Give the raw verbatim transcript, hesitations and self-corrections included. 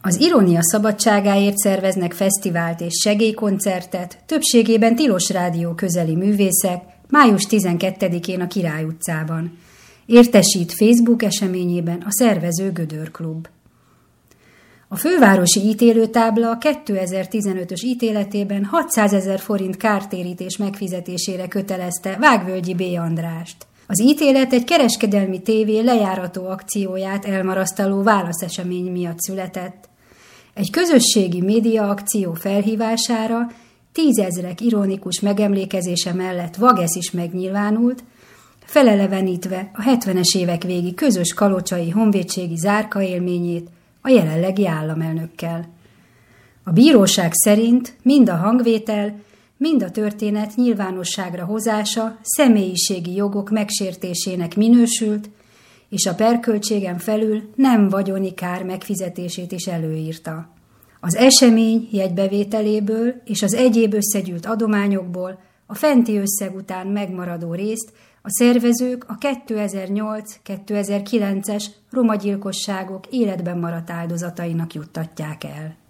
Az irónia szabadságáért szerveznek fesztivált és segélykoncertet, többségében tilos rádió közeli művészek, május tizenkettedikén a Király utcában. Értesít Facebook eseményében a szervező Gödör Klub. A fővárosi ítélőtábla kétezer-tizenötös ítéletében hatszázezer forint kártérítés megfizetésére kötelezte Vágvölgyi B. Andrást. Az ítélet egy kereskedelmi tévé lejárató akcióját elmarasztaló válaszesemény miatt született. Egy közösségi média akció felhívására tízezrek ironikus megemlékezése mellett Vagesz is megnyilvánult, felelevenítve a hetvenes évek végi közös kalocsai honvédségi zárka élményét a jelenlegi államelnökkel. A bíróság szerint mind a hangvétel, mind a történet nyilvánosságra hozása személyiségi jogok megsértésének minősült, és a perköltségen felül nem vagyoni kár megfizetését is előírta. Az esemény jegybevételéből és az egyéb összegyűlt adományokból a fenti összeg után megmaradó részt a szervezők a kétezer-nyolc-kétezer-kilences romagyilkosságok életben maradt áldozatainak juttatják el.